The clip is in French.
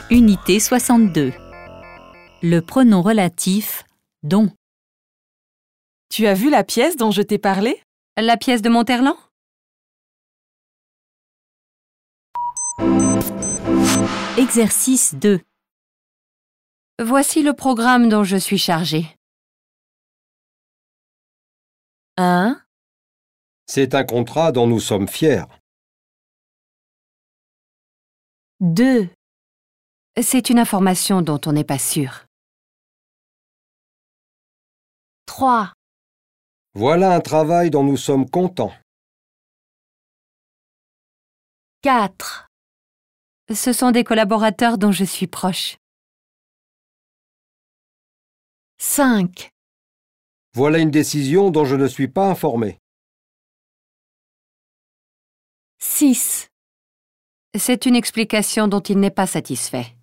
Unité 62. Le pronom relatif « dont ». Tu as vu la pièce dont je t'ai parlé? La pièce de Monterland? Exercice 2. Voici le programme dont je suis chargée. 1, C'est un contrat dont nous sommes fiers. 2, C'est une information dont on n'est pas sûr. 3, Voilà un travail dont nous sommes contents. 4, Ce sont des collaborateurs dont je suis proche. 5, Voilà une décision dont je ne suis pas informé. 6. C'est une explication dont il n'est pas satisfait.